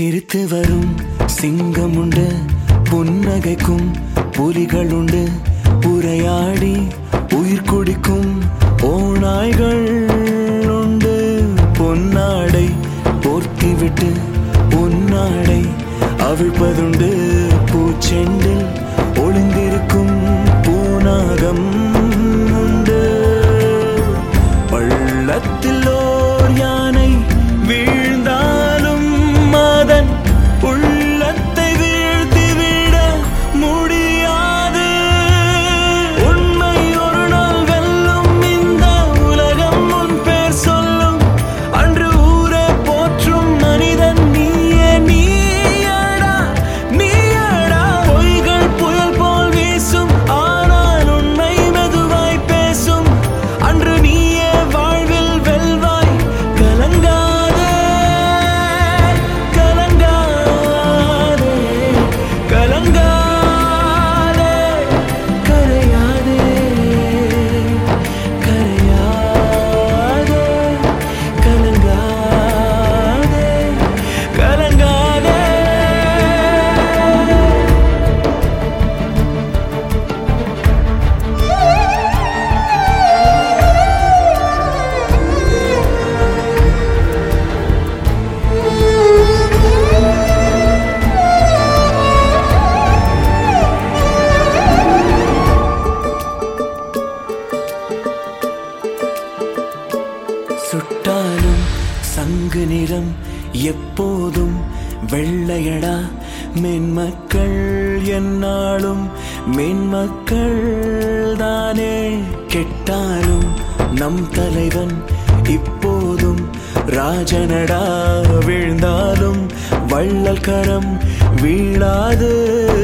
சிரித்து வரும் சிங்கம் உண்டு, புன்னகைக்கும் புலிகள் உண்டு, உரையாடி உயிர் குடிக்கும் ஓநாய்கள் உண்டு. பொன்னாடை போர்த்திவிட்டு பொன்னாடை அவிழ்ப்பதுண்டு, பூச்செண்டில் ஒளிந்திருக்கும் பூநாகம் உண்டு. பள்ளத்தில் ஓர் யானை வீழ்ந்தாலும் அதன் உள்ளத்தை வீழ்த்திவிட முடியாது. உண்மை ஒரு நாள் வெல்லும், இந்த உலகம் உன் பேர் சொல்லும். அன்று ஊரே போற்றும் மனிதன் நீயே, நீயடா நீயடா. பொய்கள் புயல் போல் வீசும், ஆனால் உண்மை மெதுவாய் பேசும். அன்று நீயே வாழ்வில் வெல்வாய், கலங்காதே கலங்காதே கலங்காதே. கரையாதே கரையாதே கலங்காதே கலங்காதே. சுட்டாலும் சங்கு நிறம் எப்போதும் வெள்ளையடா. மென்மக்கள் என்னாலும் மென்மக்கள் தானே. கெட்டாலும் நம் தலைவன் இப்போதும் ராஜனடா. வீழ்ந்தாலும் வள்ளல் கரம் வீழாது.